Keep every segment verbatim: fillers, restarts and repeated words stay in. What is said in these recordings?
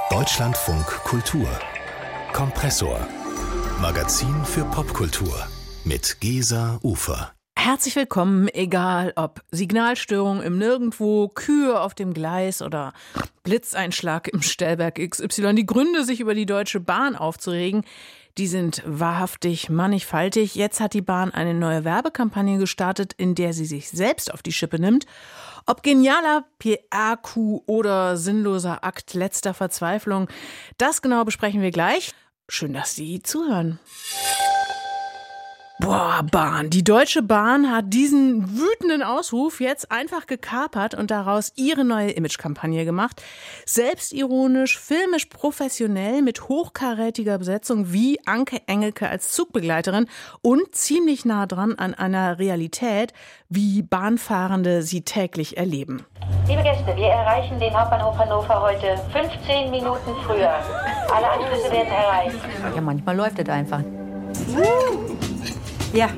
Deutschlandfunk Kultur Kompressor. Magazin für Popkultur mit Gesa Ufer. Herzlich willkommen, egal ob Signalstörung im Nirgendwo, Kühe auf dem Gleis oder Blitzeinschlag im Stellwerk X Y. Die Gründe, sich über die Deutsche Bahn aufzuregen, die sind wahrhaftig mannigfaltig. Jetzt hat die Bahn eine neue Werbekampagne gestartet, in der sie sich selbst auf die Schippe nimmt. Ob genialer P R-Coup oder sinnloser Akt letzter Verzweiflung, das genau besprechen wir gleich. Schön, dass Sie zuhören. Boah, Bahn. Die Deutsche Bahn hat diesen wütenden Ausruf jetzt einfach gekapert und daraus ihre neue Imagekampagne gemacht. Selbstironisch, filmisch professionell mit hochkarätiger Besetzung wie Anke Engelke als Zugbegleiterin und ziemlich nah dran an einer Realität, wie Bahnfahrende sie täglich erleben. Liebe Gäste, wir erreichen den Hauptbahnhof Hannover heute fünfzehn Minuten früher. Alle Anschlüsse werden erreicht. Ja, manchmal läuft es einfach. Ja.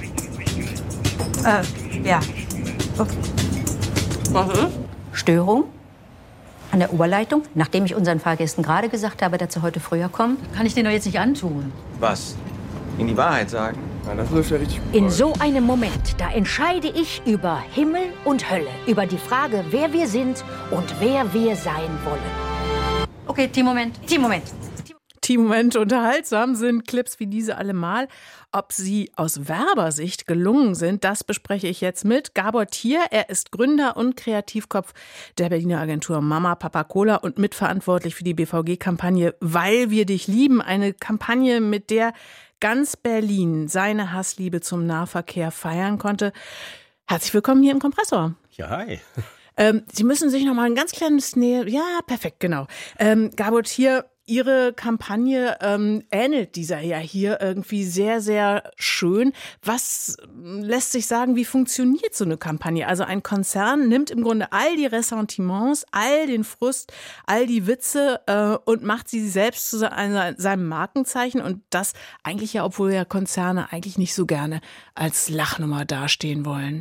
Äh, ja. Okay. Was ist? Störung an der Oberleitung. Nachdem ich unseren Fahrgästen gerade gesagt habe, dass sie heute früher kommen, kann ich denen doch jetzt nicht antun. Was? Ihnen die Wahrheit sagen? Ja, das läuft ja richtig gut. In so einem Moment, da entscheide ich über Himmel und Hölle. Über die Frage, wer wir sind und wer wir sein wollen. Okay, Team-Moment. Team-Moment. Team-Moment unterhaltsam sind Clips wie diese allemal. Ob sie aus Werbersicht gelungen sind, das bespreche ich jetzt mit Gabor Thier. Er ist Gründer und Kreativkopf der Berliner Agentur Mama Papa Cola und mitverantwortlich für die B V G-Kampagne Weil wir dich lieben. Eine Kampagne, mit der ganz Berlin seine Hassliebe zum Nahverkehr feiern konnte. Herzlich willkommen hier im Kompressor. Ja, hi. Ähm, Sie müssen sich noch mal ein ganz kleines Nähe... Ja, perfekt, genau. Ähm, Gabor Thier, Ihre Kampagne ähm, ähnelt dieser ja hier irgendwie sehr, sehr schön. Was lässt sich sagen, wie funktioniert so eine Kampagne? Also ein Konzern nimmt im Grunde all die Ressentiments, all den Frust, all die Witze äh, und macht sie selbst zu seinem Markenzeichen. Und das eigentlich ja, obwohl ja Konzerne eigentlich nicht so gerne als Lachnummer dastehen wollen.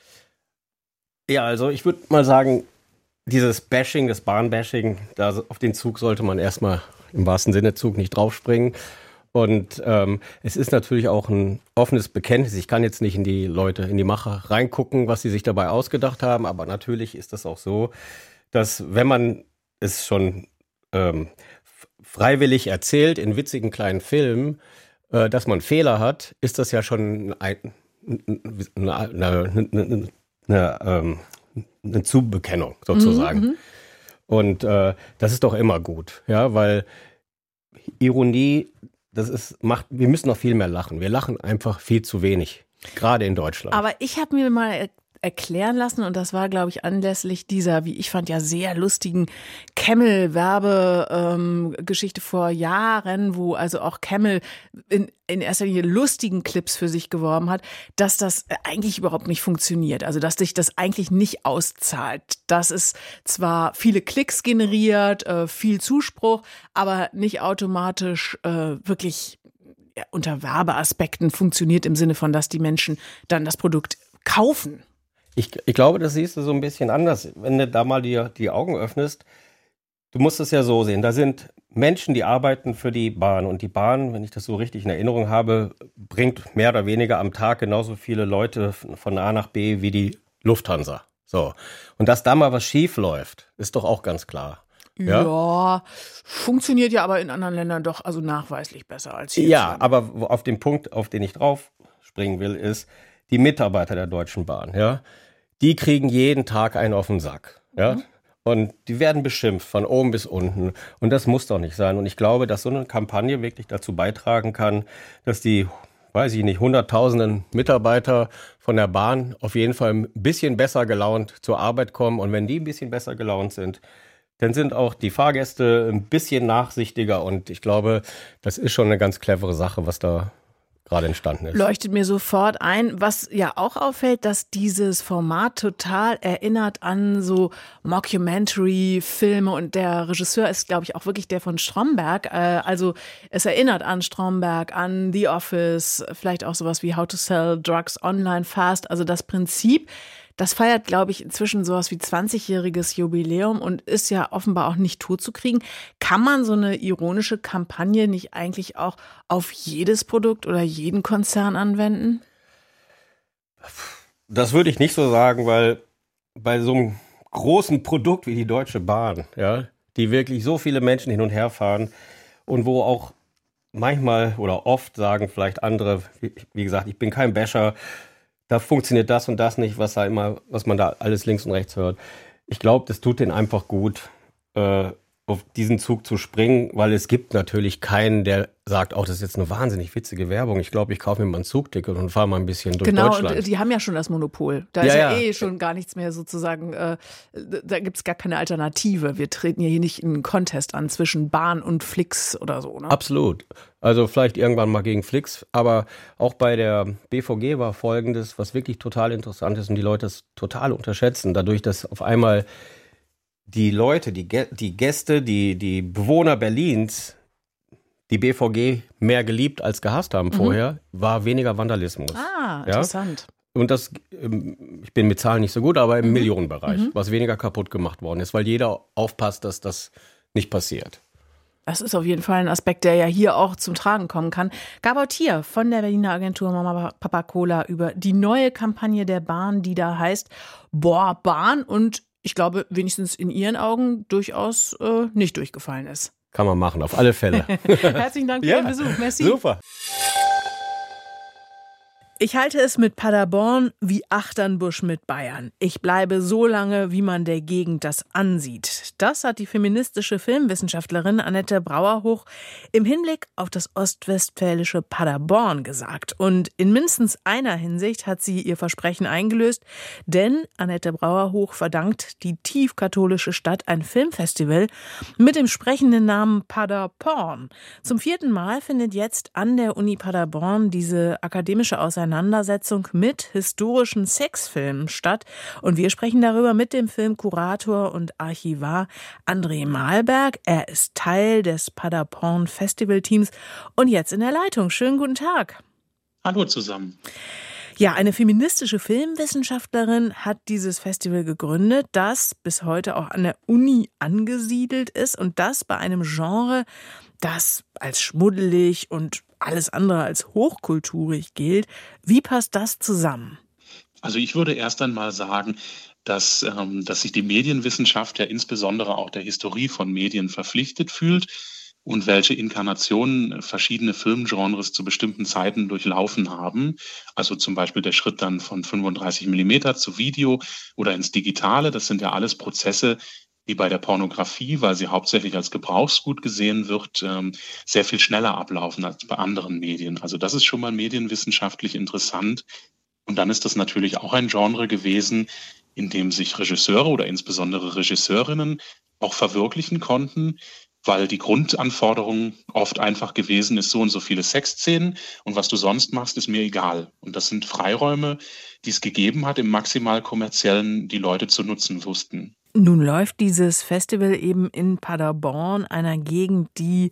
Ja, also ich würde mal sagen, dieses Bashing, das Bahnbashing, da auf den Zug sollte man erstmal im wahrsten Sinne Zug nicht draufspringen. Und ähm, es ist natürlich auch ein offenes Bekenntnis. Ich kann jetzt nicht in die Leute, in die Macher reingucken, was sie sich dabei ausgedacht haben. Aber natürlich ist das auch so, dass wenn man es schon ähm, freiwillig erzählt in witzigen kleinen Filmen, äh, dass man Fehler hat, ist das ja schon ein, eine, eine, eine, eine, ähm, eine Zubekennung sozusagen. Mhm. Und äh, das ist doch immer gut, ja, weil Ironie, das ist, macht, wir müssen noch viel mehr lachen. Wir lachen einfach viel zu wenig, gerade in Deutschland. Aber ich habe mir mal erklären lassen, und das war, glaube ich, anlässlich dieser, wie ich fand, ja sehr lustigen Camel-Werbe-Geschichte ähm, vor Jahren, wo also auch Camel in, in erster Linie lustigen Clips für sich geworben hat, dass das eigentlich überhaupt nicht funktioniert. Also, dass sich das eigentlich nicht auszahlt. Dass es zwar viele Klicks generiert, äh, viel Zuspruch, aber nicht automatisch äh, wirklich ja, unter Werbeaspekten funktioniert im Sinne von, dass die Menschen dann das Produkt kaufen. Ich, ich glaube, das siehst du so ein bisschen anders, wenn du da mal die, die Augen öffnest. Du musst es ja so sehen, da sind Menschen, die arbeiten für die Bahn. Und die Bahn, wenn ich das so richtig in Erinnerung habe, bringt mehr oder weniger am Tag genauso viele Leute von A nach B wie die Lufthansa. So. Und dass da mal was schief läuft, ist doch auch ganz klar. Ja? ja, funktioniert ja aber in anderen Ländern doch also nachweislich besser als hier. Ja, aber auf den Punkt, auf den ich drauf springen will, ist die Mitarbeiter der Deutschen Bahn, ja. Die kriegen jeden Tag einen auf den Sack, ja. Mhm. Und die werden beschimpft von oben bis unten. Und das muss doch nicht sein. Und ich glaube, dass so eine Kampagne wirklich dazu beitragen kann, dass die, weiß ich nicht, hunderttausenden Mitarbeiter von der Bahn auf jeden Fall ein bisschen besser gelaunt zur Arbeit kommen. Und wenn die ein bisschen besser gelaunt sind, dann sind auch die Fahrgäste ein bisschen nachsichtiger. Und ich glaube, das ist schon eine ganz clevere Sache, was da gerade entstanden ist. Leuchtet mir sofort ein. Was ja auch auffällt, dass dieses Format total erinnert an so Mockumentary-Filme, und der Regisseur ist, glaube ich, auch wirklich der von Stromberg. Also es erinnert an Stromberg, an The Office, vielleicht auch sowas wie How to Sell Drugs Online Fast. Also das Prinzip, Das feiert, glaube ich, inzwischen sowas wie zwanzigjähriges Jubiläum und ist ja offenbar auch nicht totzukriegen. Kann man so eine ironische Kampagne nicht eigentlich auch auf jedes Produkt oder jeden Konzern anwenden? Das würde ich nicht so sagen, weil bei so einem großen Produkt wie die Deutsche Bahn, ja, die wirklich so viele Menschen hin und her fahren und wo auch manchmal oder oft sagen vielleicht andere, wie, wie gesagt, ich bin kein Basher, da funktioniert das und das nicht, was da immer, was man da alles links und rechts hört. Ich glaube, das tut denen einfach gut, äh, auf diesen Zug zu springen, weil es gibt natürlich keinen, der sagt, oh, das ist jetzt eine wahnsinnig witzige Werbung. Ich glaube, ich kaufe mir mal ein Zugticket und fahre mal ein bisschen durch genau, Deutschland. Genau, und die haben ja schon das Monopol. Da ja, ist ja, ja eh schon gar nichts mehr sozusagen, äh, da gibt es gar keine Alternative. Wir treten ja hier nicht in einen Contest an zwischen Bahn und Flix oder so. Ne? Absolut. Also vielleicht irgendwann mal gegen Flix, aber auch bei der B V G war Folgendes, was wirklich total interessant ist und die Leute es total unterschätzen, dadurch, dass auf einmal die Leute, die, die Gäste, die, die Bewohner Berlins die B V G mehr geliebt als gehasst haben vorher, mhm. war weniger Vandalismus. Ah, interessant. Ja? Und das, ich bin mit Zahlen nicht so gut, aber im mhm. Millionenbereich, mhm. was weniger kaputt gemacht worden ist, weil jeder aufpasst, dass das nicht passiert. Das ist auf jeden Fall ein Aspekt, der ja hier auch zum Tragen kommen kann. Gabor Thier von der Berliner Agentur Mama Papa Cola über die neue Kampagne der Bahn, die da heißt Boah, Bahn und ich glaube, wenigstens in Ihren Augen durchaus äh, nicht durchgefallen ist. Kann man machen, auf alle Fälle. Herzlichen Dank für ja, den Besuch. Merci. Super. Ich halte es mit Paderborn wie Achternbusch mit Bayern. Ich bleibe so lange, wie man der Gegend das ansieht. Das hat die feministische Filmwissenschaftlerin Annette Brauerhoch im Hinblick auf das ostwestfälische Paderborn gesagt. Und in mindestens einer Hinsicht hat sie ihr Versprechen eingelöst, denn Annette Brauerhoch verdankt die tiefkatholische Stadt ein Filmfestival mit dem sprechenden Namen Paderporn. Zum vierten Mal findet jetzt an der Uni Paderborn diese akademische Auseinandersetzung Auseinandersetzung mit historischen Sexfilmen statt. Und wir sprechen darüber mit dem Filmkurator und Archivar André Malberg. Er ist Teil des Paderporn Festivalteams und jetzt in der Leitung. Schönen guten Tag. Hallo zusammen. Ja, eine feministische Filmwissenschaftlerin hat dieses Festival gegründet, das bis heute auch an der Uni angesiedelt ist und das bei einem Genre, das als schmuddelig und alles andere als hochkulturig gilt. Wie passt das zusammen? Also ich würde erst einmal sagen, dass, ähm, dass sich die Medienwissenschaft ja insbesondere auch der Historie von Medien verpflichtet fühlt und welche Inkarnationen verschiedene Filmgenres zu bestimmten Zeiten durchlaufen haben. Also zum Beispiel der Schritt dann von fünfunddreißig Millimeter zu Video oder ins Digitale. Das sind ja alles Prozesse, die bei der Pornografie, weil sie hauptsächlich als Gebrauchsgut gesehen wird, sehr viel schneller ablaufen als bei anderen Medien. Also das ist schon mal medienwissenschaftlich interessant. Und dann ist das natürlich auch ein Genre gewesen, in dem sich Regisseure oder insbesondere Regisseurinnen auch verwirklichen konnten, weil die Grundanforderung oft einfach gewesen ist, so und so viele Sexszenen und was du sonst machst, ist mir egal. Und das sind Freiräume, die es gegeben hat, im maximal kommerziellen, die Leute zu nutzen wussten. Nun läuft dieses Festival eben in Paderborn, einer Gegend, die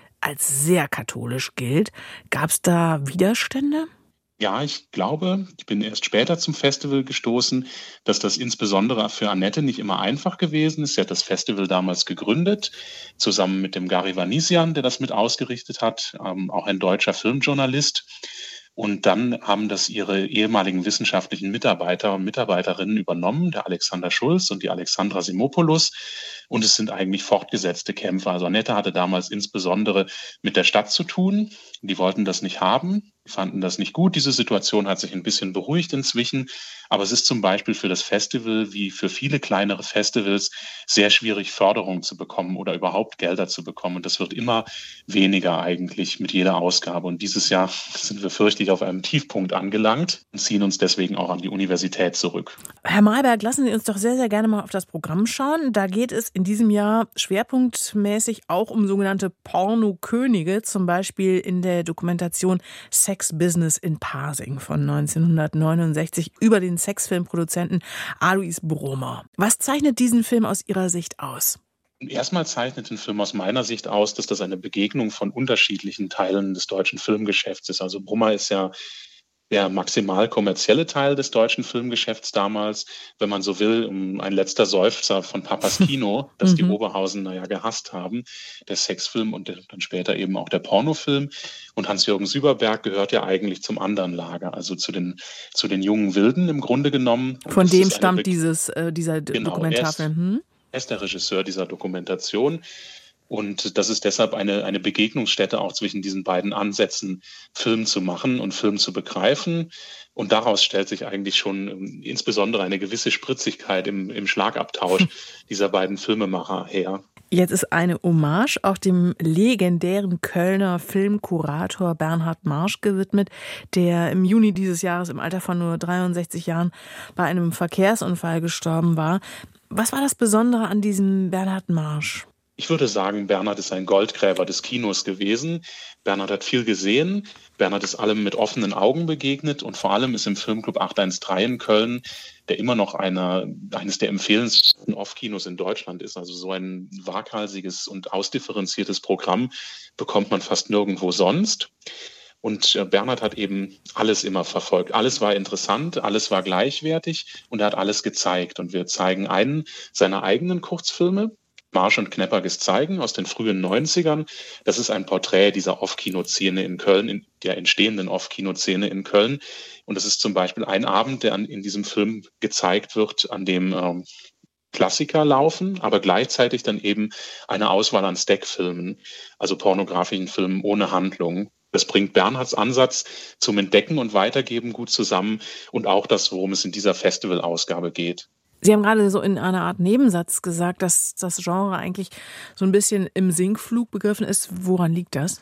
als sehr katholisch gilt. Gab es da Widerstände? Ja, ich glaube, ich bin erst später zum Festival gestoßen, dass das insbesondere für Annette nicht immer einfach gewesen ist. Sie hat das Festival damals gegründet, zusammen mit dem Gary Vanisian, der das mit ausgerichtet hat, ähm, auch ein deutscher Filmjournalist. Und dann haben das ihre ehemaligen wissenschaftlichen Mitarbeiter und Mitarbeiterinnen übernommen, der Alexander Schulz und die Alexandra Simopoulos. Und es sind eigentlich fortgesetzte Kämpfe. Also Annette hatte damals insbesondere mit der Stadt zu tun. Die wollten das nicht haben. Die fanden das nicht gut. Diese Situation hat sich ein bisschen beruhigt inzwischen. Aber es ist zum Beispiel für das Festival wie für viele kleinere Festivals sehr schwierig, Förderung zu bekommen oder überhaupt Gelder zu bekommen. Und das wird immer weniger eigentlich mit jeder Ausgabe. Und dieses Jahr sind wir fürchtlich auf einem Tiefpunkt angelangt und ziehen uns deswegen auch an die Universität zurück. Herr Malberg, lassen Sie uns doch sehr, sehr gerne mal auf das Programm schauen. Da geht es in diesem Jahr schwerpunktmäßig auch um sogenannte Pornokönige, zum Beispiel in der Dokumentation Sex Business in Pasing von neunzehnhundertneunundsechzig über den Sexfilmproduzenten Alois Brummer. Was zeichnet diesen Film aus Ihrer Sicht aus? Erstmal zeichnet den Film aus meiner Sicht aus, dass das eine Begegnung von unterschiedlichen Teilen des deutschen Filmgeschäfts ist. Also Brummer ist ja der maximal kommerzielle Teil des deutschen Filmgeschäfts damals, wenn man so will, ein letzter Seufzer von Papas Kino, das die Mhm. Oberhausener ja gehasst haben, der Sexfilm und der, dann später eben auch der Pornofilm. Und Hans-Jürgen Süberberg gehört ja eigentlich zum anderen Lager, also zu den, zu den jungen Wilden im Grunde genommen. Und Von das dem ist eine stammt Be- dieses, äh, dieser D- Genau, Dokumentarfilm. Hm? Er ist der Regisseur dieser Dokumentation. Und das ist deshalb eine, eine Begegnungsstätte auch zwischen diesen beiden Ansätzen, Film zu machen und Film zu begreifen. Und daraus stellt sich eigentlich schon ähm, insbesondere eine gewisse Spritzigkeit im, im Schlagabtausch dieser beiden Filmemacher her. Jetzt ist eine Hommage auch dem legendären Kölner Filmkurator Bernhard Marsch gewidmet, der im Juni dieses Jahres im Alter von nur dreiundsechzig Jahren bei einem Verkehrsunfall gestorben war. Was war das Besondere an diesem Bernhard Marsch? Ich würde sagen, Bernhard ist ein Goldgräber des Kinos gewesen. Bernhard hat viel gesehen. Bernhard ist allem mit offenen Augen begegnet und vor allem ist im Filmclub acht eins drei in Köln, der immer noch einer, eines der empfehlenswerten Off-Kinos in Deutschland ist. Also so ein waghalsiges und ausdifferenziertes Programm bekommt man fast nirgendwo sonst. Und äh, Bernhard hat eben alles immer verfolgt. Alles war interessant, alles war gleichwertig und er hat alles gezeigt. Und wir zeigen einen seiner eigenen Kurzfilme, Marsch und Knepperges zeigen, aus den frühen neunzigern. Das ist ein Porträt dieser Off-Kino-Szene in Köln, in der entstehenden Off-Kino-Szene in Köln. Und das ist zum Beispiel ein Abend, der an, in diesem Film gezeigt wird, an dem ähm, Klassiker laufen, aber gleichzeitig dann eben eine Auswahl an Stack-Filmen, also pornografischen Filmen ohne Handlung. Das bringt Bernhards Ansatz zum Entdecken und Weitergeben gut zusammen und auch das, worum es in dieser Festivalausgabe geht. Sie haben gerade so in einer Art Nebensatz gesagt, dass das Genre eigentlich so ein bisschen im Sinkflug begriffen ist. Woran liegt das?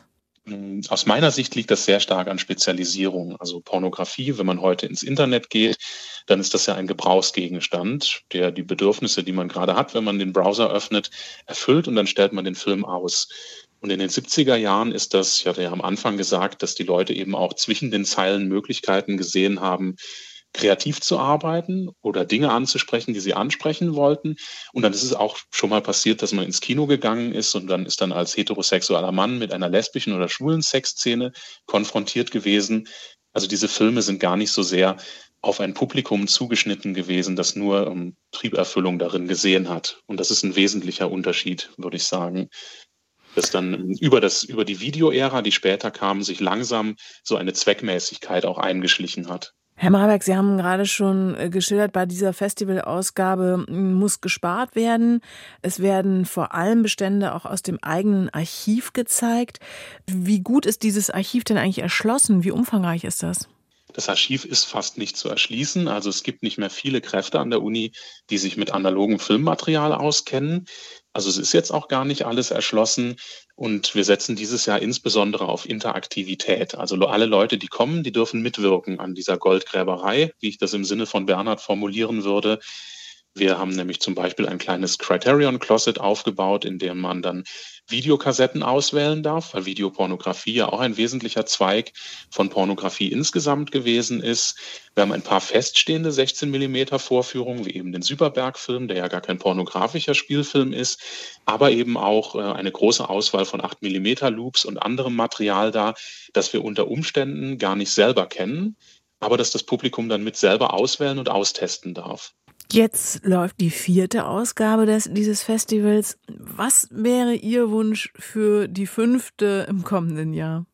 Aus meiner Sicht liegt das sehr stark an Spezialisierung. Also Pornografie, wenn man heute ins Internet geht, dann ist das ja ein Gebrauchsgegenstand, der die Bedürfnisse, die man gerade hat, wenn man den Browser öffnet, erfüllt und dann stellt man den Film aus. Und in den siebziger Jahren ist das, ich hatte ja am Anfang gesagt, dass die Leute eben auch zwischen den Zeilen Möglichkeiten gesehen haben, kreativ zu arbeiten oder Dinge anzusprechen, die sie ansprechen wollten. Und dann ist es auch schon mal passiert, dass man ins Kino gegangen ist und dann ist dann als heterosexueller Mann mit einer lesbischen oder schwulen Sexszene konfrontiert gewesen. Also diese Filme sind gar nicht so sehr auf ein Publikum zugeschnitten gewesen, das nur um, Trieberfüllung darin gesehen hat. Und das ist ein wesentlicher Unterschied, würde ich sagen. Dass dann über das, über die Videoära, die später kam, sich langsam so eine Zweckmäßigkeit auch eingeschlichen hat. Herr Marberg, Sie haben gerade schon geschildert, bei dieser Festivalausgabe muss gespart werden. Es werden vor allem Bestände auch aus dem eigenen Archiv gezeigt. Wie gut ist dieses Archiv denn eigentlich erschlossen? Wie umfangreich ist das? Das Archiv ist fast nicht zu erschließen. Also es gibt nicht mehr viele Kräfte an der Uni, die sich mit analogem Filmmaterial auskennen. Also es ist jetzt auch gar nicht alles erschlossen. Und wir setzen dieses Jahr insbesondere auf Interaktivität. Also alle Leute, die kommen, die dürfen mitwirken an dieser Goldgräberei, wie ich das im Sinne von Bernhard formulieren würde. Wir haben nämlich zum Beispiel ein kleines Criterion Closet aufgebaut, in dem man dann Videokassetten auswählen darf, weil Videopornografie ja auch ein wesentlicher Zweig von Pornografie insgesamt gewesen ist. Wir haben ein paar feststehende sechzehn Millimeter Vorführungen, wie eben den Süberberg-Film, der ja gar kein pornografischer Spielfilm ist, aber eben auch eine große Auswahl von acht Millimeter Loops und anderem Material da, das wir unter Umständen gar nicht selber kennen, aber das das Publikum dann mit selber auswählen und austesten darf. Jetzt läuft die vierte Ausgabe des, dieses Festivals. Was wäre Ihr Wunsch für die fünfte im kommenden Jahr?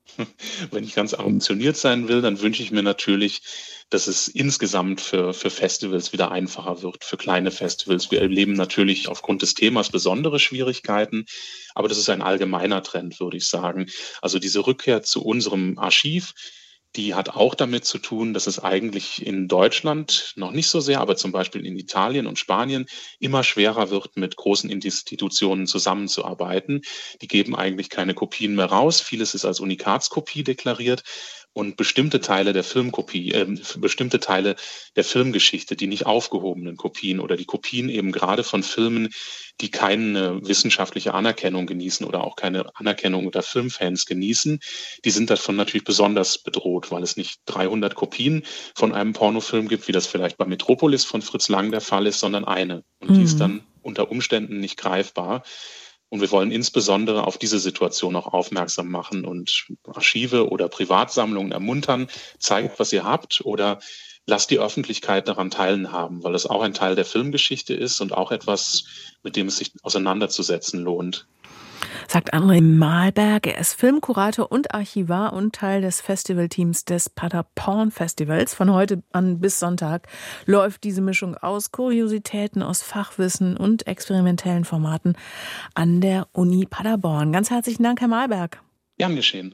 Wenn ich ganz ambitioniert sein will, dann wünsche ich mir natürlich, dass es insgesamt für, für Festivals wieder einfacher wird, für kleine Festivals. Wir erleben natürlich aufgrund des Themas besondere Schwierigkeiten, aber das ist ein allgemeiner Trend, würde ich sagen. Also diese Rückkehr zu unserem Archiv, die hat auch damit zu tun, dass es eigentlich in Deutschland noch nicht so sehr, aber zum Beispiel in Italien und Spanien immer schwerer wird, mit großen Institutionen zusammenzuarbeiten. Die geben eigentlich keine Kopien mehr raus. Vieles ist als Unikatskopie deklariert. Und bestimmte Teile der Filmkopie, äh, bestimmte Teile der Filmgeschichte, die nicht aufgehobenen Kopien oder die Kopien eben gerade von Filmen, die keine wissenschaftliche Anerkennung genießen oder auch keine Anerkennung unter Filmfans genießen, die sind davon natürlich besonders bedroht, weil es nicht dreihundert Kopien von einem Pornofilm gibt, wie das vielleicht bei Metropolis von Fritz Lang der Fall ist, sondern eine. Und mhm. die ist dann unter Umständen nicht greifbar. Und wir wollen insbesondere auf diese Situation auch aufmerksam machen und Archive oder Privatsammlungen ermuntern, zeigt, was ihr habt oder lasst die Öffentlichkeit daran teilhaben, weil es auch ein Teil der Filmgeschichte ist und auch etwas, mit dem es sich auseinanderzusetzen lohnt. Sagt André Malberg. Er ist Filmkurator und Archivar und Teil des Festivalteams des Paderborn Festivals. Von heute an bis Sonntag läuft diese Mischung aus Kuriositäten, aus Fachwissen und experimentellen Formaten an der Uni Paderborn. Ganz herzlichen Dank, Herr Malberg. Gern geschehen.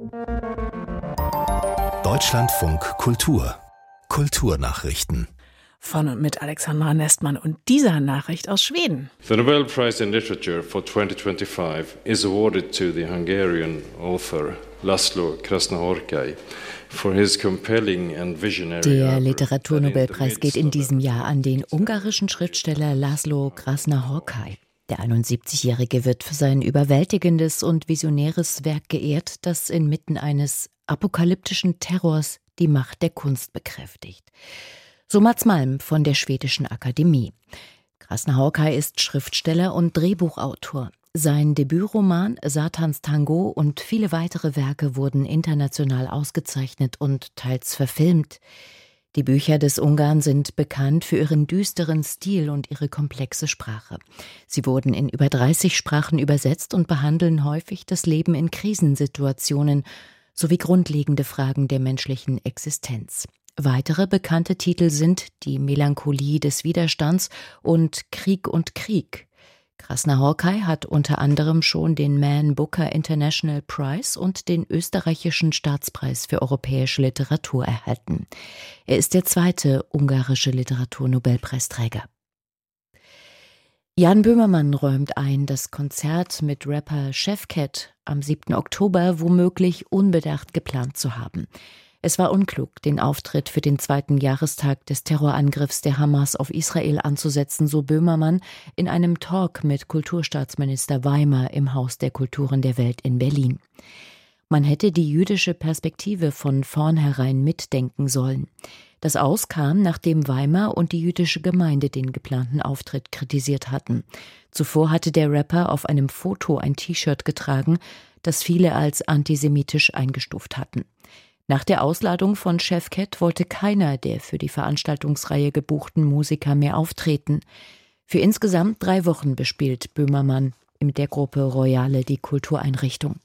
Deutschlandfunk Kultur. Kulturnachrichten. Von und mit Alexandra Nestmann und dieser Nachricht aus Schweden. The Nobel Prize in Literature for twenty twenty-five is awarded to the Hungarian author Laszlo Krasznahorkai for his compelling and visionary. Der Literaturnobelpreis geht in diesem Jahr an den ungarischen Schriftsteller Laszlo Krasznahorkai. Der einundsiebzigjährige wird für sein überwältigendes und visionäres Werk geehrt, das inmitten eines apokalyptischen Terrors die Macht der Kunst bekräftigt. So Mats Malm von der Schwedischen Akademie. Krasznahorkai ist Schriftsteller und Drehbuchautor. Sein Debütroman Satans Tango und viele weitere Werke wurden international ausgezeichnet und teils verfilmt. Die Bücher des Ungarn sind bekannt für ihren düsteren Stil und ihre komplexe Sprache. Sie wurden in über dreißig Sprachen übersetzt und behandeln häufig das Leben in Krisensituationen sowie grundlegende Fragen der menschlichen Existenz. Weitere bekannte Titel sind Die Melancholie des Widerstands und Krieg und Krieg. Krasznahorkai hat unter anderem schon den Man Booker International Prize und den österreichischen Staatspreis für europäische Literatur erhalten. Er ist der zweite ungarische Literaturnobelpreisträger. Jan Böhmermann räumt ein, das Konzert mit Rapper Chefcat am siebten Oktober womöglich unbedacht geplant zu haben. Es war unklug, den Auftritt für den zweiten Jahrestag des Terrorangriffs der Hamas auf Israel anzusetzen, so Böhmermann in einem Talk mit Kulturstaatsminister Weimer im Haus der Kulturen der Welt in Berlin. Man hätte die jüdische Perspektive von vornherein mitdenken sollen. Das Aus kam, nachdem Weimer und die jüdische Gemeinde den geplanten Auftritt kritisiert hatten. Zuvor hatte der Rapper auf einem Foto ein T-Shirt getragen, das viele als antisemitisch eingestuft hatten. Nach der Ausladung von Chefcat wollte keiner der für die Veranstaltungsreihe gebuchten Musiker mehr auftreten. Für insgesamt drei Wochen bespielt Böhmermann mit der Gruppe Royale die Kultureinrichtung.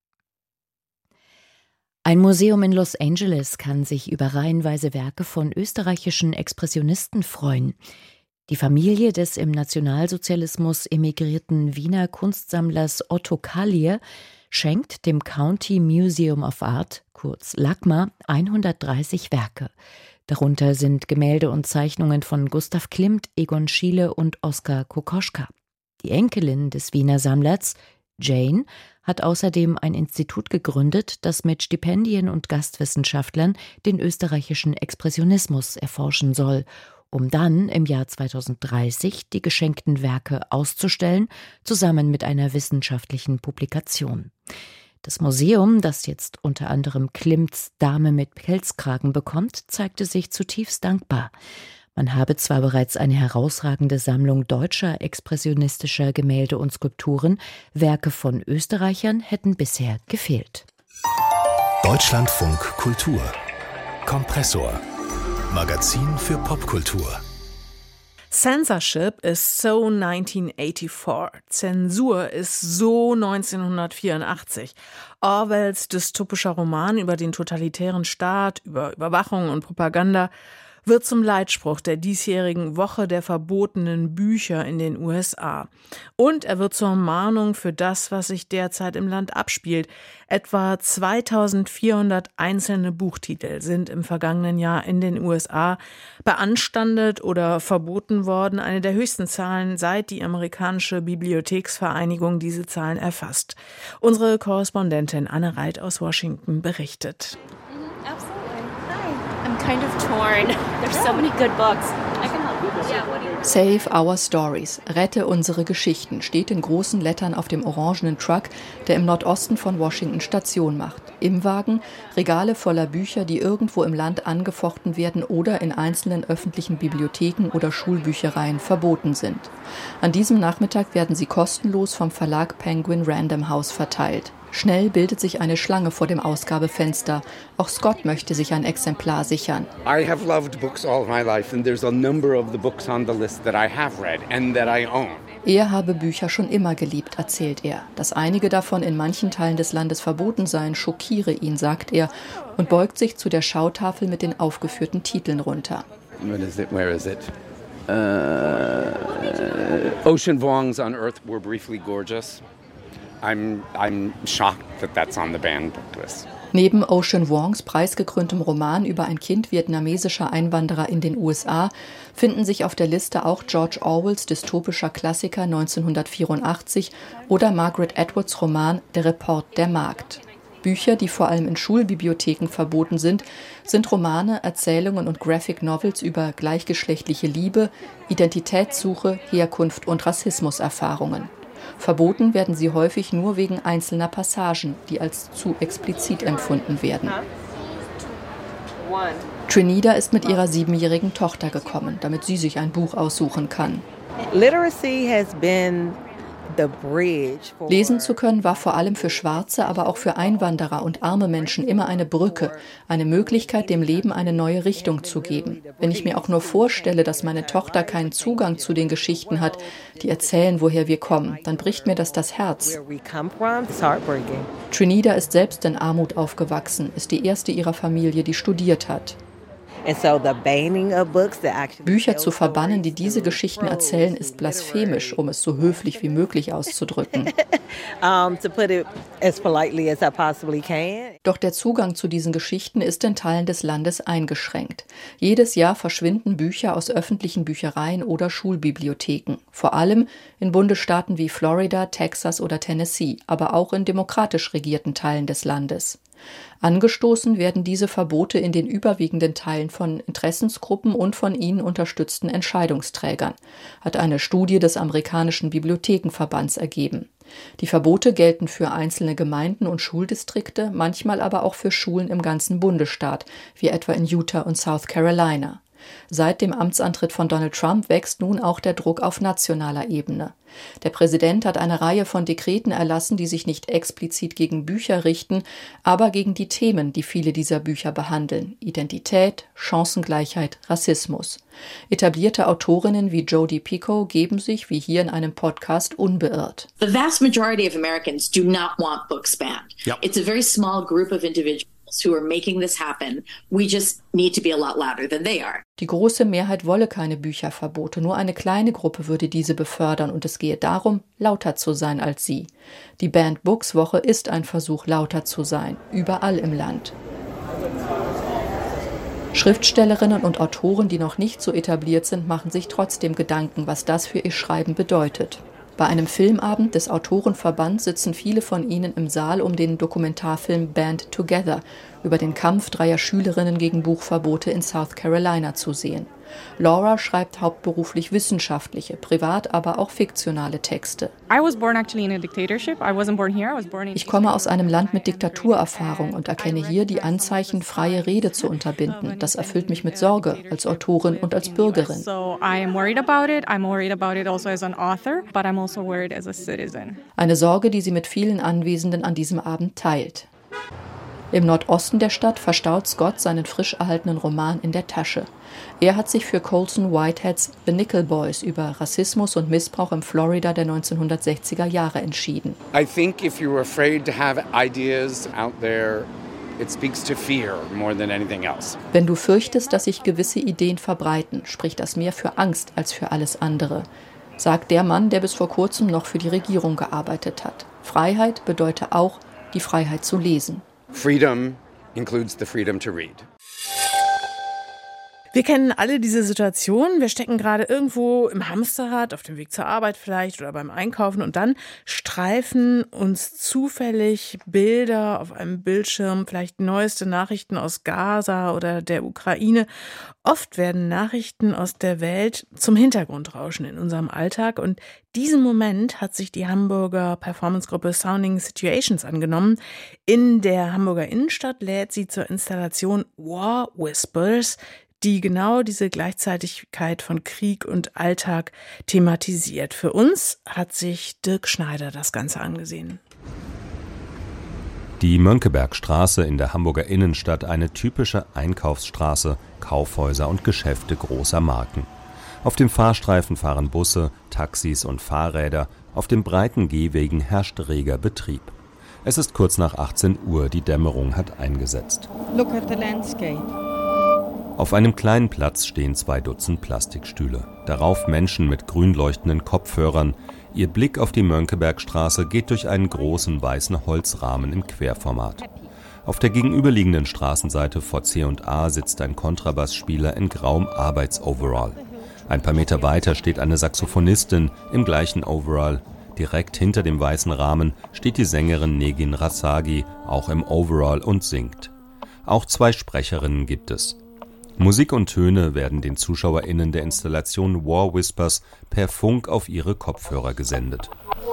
Ein Museum in Los Angeles kann sich über reihenweise Werke von österreichischen Expressionisten freuen. Die Familie des im Nationalsozialismus emigrierten Wiener Kunstsammlers Otto Kallier schenkt dem County Museum of Art, kurz LACMA, hundertdreißig Werke. Darunter sind Gemälde und Zeichnungen von Gustav Klimt, Egon Schiele und Oskar Kokoschka. Die Enkelin des Wiener Sammlers, Jane, hat außerdem ein Institut gegründet, das mit Stipendien und Gastwissenschaftlern den österreichischen Expressionismus erforschen soll, um dann im Jahr zweitausenddreißig die geschenkten Werke auszustellen, zusammen mit einer wissenschaftlichen Publikation. Das Museum, das jetzt unter anderem Klimts Dame mit Pelzkragen bekommt, zeigte sich zutiefst dankbar. Man habe zwar bereits eine herausragende Sammlung deutscher expressionistischer Gemälde und Skulpturen, Werke von Österreichern hätten bisher gefehlt. Deutschlandfunk Kultur. Kompressor. Magazin für Popkultur. Censorship is so nineteen eighty-four. Zensur ist so neunzehnhundertvierundachtzig. Orwells dystopischer Roman über den totalitären Staat, über Überwachung und Propaganda wird zum Leitspruch der diesjährigen Woche der verbotenen Bücher in den U S A. Und er wird zur Mahnung für das, was sich derzeit im Land abspielt. Etwa zweitausendvierhundert einzelne Buchtitel sind im vergangenen Jahr in den U S A beanstandet oder verboten worden. Eine der höchsten Zahlen, seit die amerikanische Bibliotheksvereinigung diese Zahlen erfasst. Unsere Korrespondentin Anne Reit aus Washington berichtet. I'm kind of torn. There's so many good books. I can help. Save our stories, rette unsere Geschichten, steht in großen Lettern auf dem orangenen Truck, der im Nordosten von Washington Station macht. Im Wagen Regale voller Bücher, die irgendwo im Land angefochten werden oder in einzelnen öffentlichen Bibliotheken oder Schulbüchereien verboten sind. An diesem Nachmittag werden sie kostenlos vom Verlag Penguin Random House verteilt. Schnell bildet sich eine Schlange vor dem Ausgabefenster. Auch Scott möchte sich ein Exemplar sichern. I have loved books all my life and there's a number of the books on the list that I have read and that I own. Er habe Bücher schon immer geliebt, erzählt er. Dass einige davon in manchen Teilen des Landes verboten seien, schockiere ihn, sagt er, und beugt sich zu der Schautafel mit den aufgeführten Titeln runter. What is it? Where is it? Uh, Ocean Vuong's On Earth Were Briefly Gorgeous. I'm, I'm shocked that that's on the banned book list. Neben Ocean Vuongs preisgekröntem Roman über ein Kind vietnamesischer Einwanderer in den U S A finden sich auf der Liste auch George Orwells dystopischer Klassiker neunzehnhundertvierundachtzig oder Margaret Atwoods Roman Der Report der Magd. Bücher, die vor allem in Schulbibliotheken verboten sind, sind Romane, Erzählungen und Graphic Novels über gleichgeschlechtliche Liebe, Identitätssuche, Herkunft und Rassismuserfahrungen. Verboten werden sie häufig nur wegen einzelner Passagen, die als zu explizit empfunden werden. Trinida ist mit ihrer siebenjährigen Tochter gekommen, damit sie sich ein Buch aussuchen kann. Literacy has been the bridge for Lesen zu können war vor allem für Schwarze, aber auch für Einwanderer und arme Menschen immer eine Brücke, eine Möglichkeit, dem Leben eine neue Richtung zu geben. Wenn ich mir auch nur vorstelle, dass meine Tochter keinen Zugang zu den Geschichten hat, die erzählen, woher wir kommen, dann bricht mir das das Herz. Trinida ist selbst in Armut aufgewachsen, ist die erste ihrer Familie, die studiert hat. Bücher zu verbannen, die diese Geschichten erzählen, ist blasphemisch, um es so höflich wie möglich auszudrücken. Doch der Zugang zu diesen Geschichten ist in Teilen des Landes eingeschränkt. Jedes Jahr verschwinden Bücher aus öffentlichen Büchereien oder Schulbibliotheken. Vor allem in Bundesstaaten wie Florida, Texas oder Tennessee, aber auch in demokratisch regierten Teilen des Landes. Angestoßen werden diese Verbote in den überwiegenden Teilen von Interessensgruppen und von ihnen unterstützten Entscheidungsträgern, hat eine Studie des amerikanischen Bibliothekenverbands ergeben. Die Verbote gelten für einzelne Gemeinden und Schuldistrikte, manchmal aber auch für Schulen im ganzen Bundesstaat, wie etwa in Utah und South Carolina. Seit dem Amtsantritt von Donald Trump wächst nun auch der Druck auf nationaler Ebene. Der Präsident hat eine Reihe von Dekreten erlassen, die sich nicht explizit gegen Bücher richten, aber gegen die Themen, die viele dieser Bücher behandeln: Identität, Chancengleichheit, Rassismus. Etablierte Autorinnen wie Jodi Picoult geben sich, wie hier in einem Podcast, unbeirrt. The vast majority of Americans do not want books banned. Yep. It's a very small group of individuals who are making this happen. We just need to be a lot louder than they are. Die große Mehrheit wolle keine Bücherverbote, nur eine kleine Gruppe würde diese befördern und es gehe darum, lauter zu sein als sie. Die Banned Books Woche ist ein Versuch, lauter zu sein, überall im Land. Schriftstellerinnen und Autoren, die noch nicht so etabliert sind, machen sich trotzdem Gedanken, was das für ihr Schreiben bedeutet. Bei einem Filmabend des Autorenverbands sitzen viele von ihnen im Saal, um den Dokumentarfilm Band Together über den Kampf dreier Schülerinnen gegen Buchverbote in South Carolina zu sehen. Laura schreibt hauptberuflich wissenschaftliche, privat aber auch fiktionale Texte. Ich komme aus einem Land mit Diktaturerfahrung und erkenne hier die Anzeichen, freie Rede zu unterbinden. Das erfüllt mich mit Sorge als Autorin und als Bürgerin. Eine Sorge, die sie mit vielen Anwesenden an diesem Abend teilt. Im Nordosten der Stadt verstaut Scott seinen frisch erhaltenen Roman in der Tasche. Er hat sich für Colson Whiteheads The Nickel Boys über Rassismus und Missbrauch im Florida der neunzehnhundertsechziger Jahre entschieden. I think if you're afraid to have ideas out there, it speaks to fear more than anything else. Wenn du fürchtest, dass sich gewisse Ideen verbreiten, spricht das mehr für Angst als für alles andere, sagt der Mann, der bis vor kurzem noch für die Regierung gearbeitet hat. Freiheit bedeutet auch die Freiheit zu lesen. Freedom includes the freedom to read. Wir kennen alle diese Situation. Wir stecken gerade irgendwo im Hamsterrad, auf dem Weg zur Arbeit vielleicht oder beim Einkaufen und dann streifen uns zufällig Bilder auf einem Bildschirm, vielleicht neueste Nachrichten aus Gaza oder der Ukraine. Oft werden Nachrichten aus der Welt zum Hintergrundrauschen in unserem Alltag und diesen Moment hat sich die Hamburger Performancegruppe Sounding Situations angenommen. In der Hamburger Innenstadt lädt sie zur Installation War Whispers, die genau diese Gleichzeitigkeit von Krieg und Alltag thematisiert. Für uns hat sich Dirk Schneider das Ganze angesehen. Die Mönckebergstraße in der Hamburger Innenstadt, eine typische Einkaufsstraße, Kaufhäuser und Geschäfte großer Marken. Auf dem Fahrstreifen fahren Busse, Taxis und Fahrräder, auf den breiten Gehwegen herrscht reger Betrieb. Es ist kurz nach achtzehn Uhr, die Dämmerung hat eingesetzt. Look at the landscape. Auf einem kleinen Platz stehen zwei Dutzend Plastikstühle. Darauf Menschen mit grün leuchtenden Kopfhörern. Ihr Blick auf die Mönckebergstraße geht durch einen großen weißen Holzrahmen im Querformat. Auf der gegenüberliegenden Straßenseite vor C und A sitzt ein Kontrabassspieler in grauem Arbeitsoverall. Ein paar Meter weiter steht eine Saxophonistin im gleichen Overall. Direkt hinter dem weißen Rahmen steht die Sängerin Negin Razagi, auch im Overall, und singt. Auch zwei Sprecherinnen gibt es. Musik und Töne werden den ZuschauerInnen der Installation War Whispers per Funk auf ihre Kopfhörer gesendet.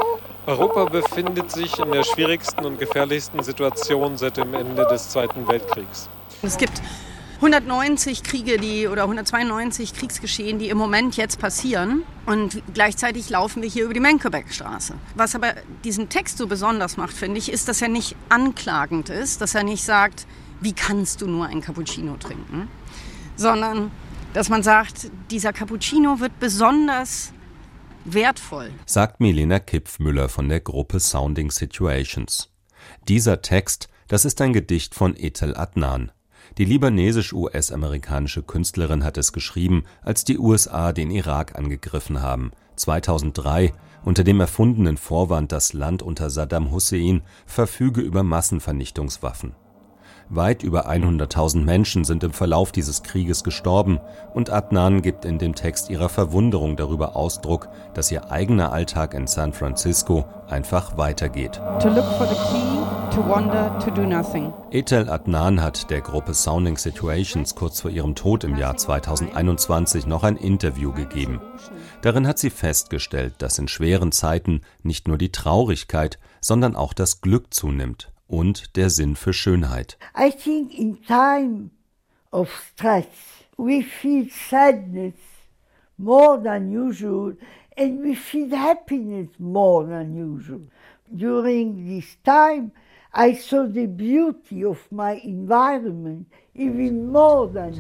Europa befindet sich in der schwierigsten und gefährlichsten Situation seit dem Ende des Zweiten Weltkriegs. Es gibt hundertneunzig Kriege, die oder hundertzweiundneunzig Kriegsgeschehen, die im Moment jetzt passieren. Und gleichzeitig laufen wir hier über die Mönckebergstraße. Was aber diesen Text so besonders macht, finde ich, ist, dass er nicht anklagend ist, dass er nicht sagt, wie kannst du nur ein Cappuccino trinken? Sondern dass man sagt, dieser Cappuccino wird besonders wertvoll. Sagt Milena Kipfmüller von der Gruppe Sounding Situations. Dieser Text, das ist ein Gedicht von Etel Adnan. Die libanesisch-U S-amerikanische Künstlerin hat es geschrieben, als die U S A den Irak angegriffen haben. zweitausenddrei, unter dem erfundenen Vorwand, das Land unter Saddam Hussein verfüge über Massenvernichtungswaffen. Weit über hunderttausend Menschen sind im Verlauf dieses Krieges gestorben und Adnan gibt in dem Text ihrer Verwunderung darüber Ausdruck, dass ihr eigener Alltag in San Francisco einfach weitergeht. To look for the key, to wander, to do nothing. Etel Adnan hat der Gruppe Sounding Situations kurz vor ihrem Tod im Jahr zweitausendeinundzwanzig noch ein Interview gegeben. Darin hat sie festgestellt, dass in schweren Zeiten nicht nur die Traurigkeit, sondern auch das Glück zunimmt. Und der Sinn für Schönheit. I think in time of stress we feel sadness more than usual and we feel happiness more than usual. During this time I saw the beauty of my environment even more than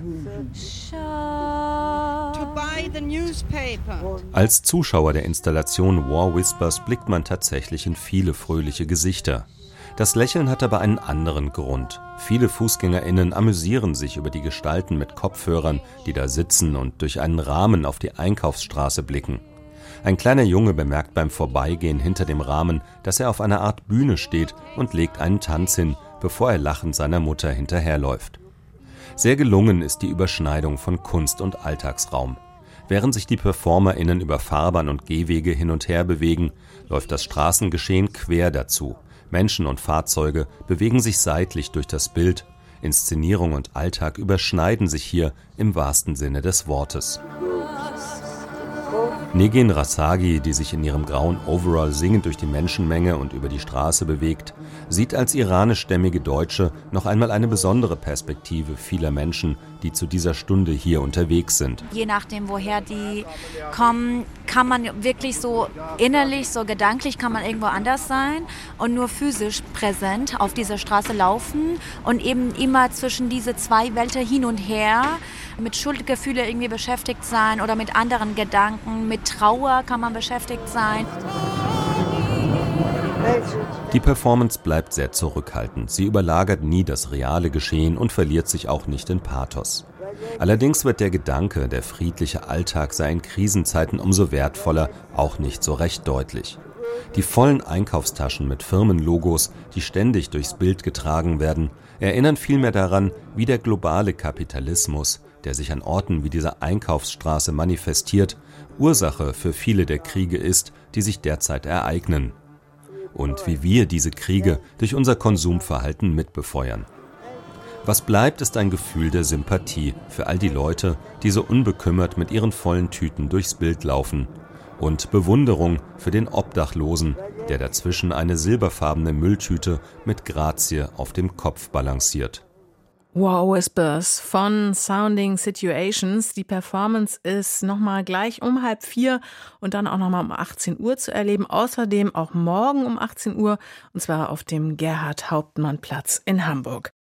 usual. To buy the newspaper. Als Zuschauer der Installation War Whispers blickt man tatsächlich in viele fröhliche Gesichter. Das Lächeln hat aber einen anderen Grund. Viele FußgängerInnen amüsieren sich über die Gestalten mit Kopfhörern, die da sitzen und durch einen Rahmen auf die Einkaufsstraße blicken. Ein kleiner Junge bemerkt beim Vorbeigehen hinter dem Rahmen, dass er auf einer Art Bühne steht und legt einen Tanz hin, bevor er lachend seiner Mutter hinterherläuft. Sehr gelungen ist die Überschneidung von Kunst und Alltagsraum. Während sich die PerformerInnen über Fahrbahn und Gehwege hin und her bewegen, läuft das Straßengeschehen quer dazu. Menschen und Fahrzeuge bewegen sich seitlich durch das Bild. Inszenierung und Alltag überschneiden sich hier im wahrsten Sinne des Wortes. Negin Razagi, die sich in ihrem grauen Overall singend durch die Menschenmenge und über die Straße bewegt, sieht als iranischstämmige Deutsche noch einmal eine besondere Perspektive vieler Menschen, die zu dieser Stunde hier unterwegs sind. Je nachdem, woher die kommen, kann man wirklich so innerlich, so gedanklich kann man irgendwo anders sein und nur physisch präsent auf dieser Straße laufen und eben immer zwischen diese zwei Welten hin und her mit Schuldgefühle irgendwie beschäftigt sein oder mit anderen Gedanken, mit Trauer kann man beschäftigt sein. Die Performance bleibt sehr zurückhaltend. Sie überlagert nie das reale Geschehen und verliert sich auch nicht in Pathos. Allerdings wird der Gedanke, der friedliche Alltag sei in Krisenzeiten umso wertvoller, auch nicht so recht deutlich. Die vollen Einkaufstaschen mit Firmenlogos, die ständig durchs Bild getragen werden, erinnern vielmehr daran, wie der globale Kapitalismus der sich an Orten wie dieser Einkaufsstraße manifestiert, Ursache für viele der Kriege ist, die sich derzeit ereignen. Und wie wir diese Kriege durch unser Konsumverhalten mitbefeuern. Was bleibt, ist ein Gefühl der Sympathie für all die Leute, die so unbekümmert mit ihren vollen Tüten durchs Bild laufen. Und Bewunderung für den Obdachlosen, der dazwischen eine silberfarbene Mülltüte mit Grazie auf dem Kopf balanciert. War Whispers von Sounding Situations. Die Performance ist nochmal gleich um halb vier und dann auch nochmal um achtzehn Uhr zu erleben. Außerdem auch morgen um achtzehn Uhr und zwar auf dem Gerhard-Hauptmann-Platz in Hamburg.